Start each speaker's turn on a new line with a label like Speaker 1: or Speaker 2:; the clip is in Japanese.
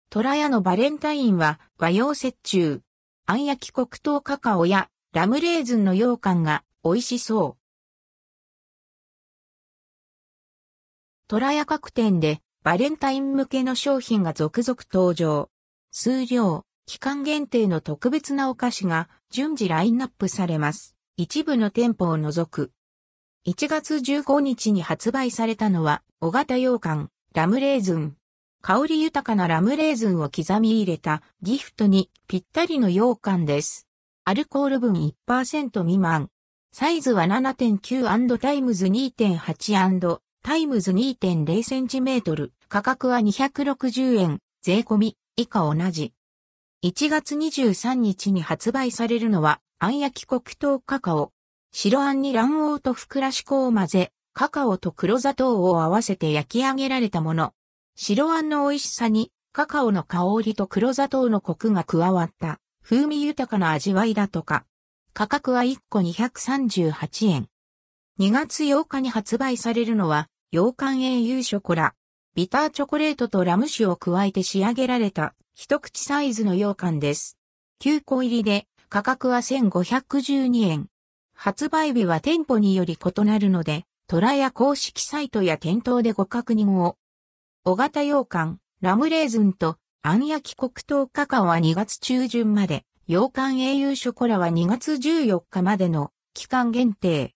Speaker 1: 虎屋のバレンタインは和洋折衷。あん焼き黒糖カカオやラムレーズンの羊羹が美味しそう。虎屋各店でバレンタイン向けの商品が続々登場。数量、期間限定の特別なお菓子が順次ラインナップされます。一部の店舗を除く。1月15日に発売されたのは、小型羊羹、ラムレーズン。香り豊かなラムレーズンを刻み入れたギフトにぴったりの羊羹です。アルコール分 1% 未満。サイズは 7.9& タイムズ 2.8& タイムズ 2.0 センチメートル。価格は260円。税込み以下同じ。1月23日に発売されるのは、あん焼き黒糖カカオ。白あんに卵黄とふくらし粉を混ぜ、カカオと黒砂糖を合わせて焼き上げられたもの。白あんの美味しさに、カカオの香りと黒砂糖のコクが加わった、風味豊かな味わいだとか。価格は1個238円。2月8日に発売されるのは、羊羹英雄ショコラ。ビターチョコレートとラム酒を加えて仕上げられた、一口サイズの羊羹です。9個入りで、価格は1512円。発売日は店舗により異なるので、虎屋公式サイトや店頭でご確認を。小型羊羹、ラムレーズンと、あん焼き黒糖カカオは2月中旬まで、羊羹英雄ショコラは2月14日までの期間限定。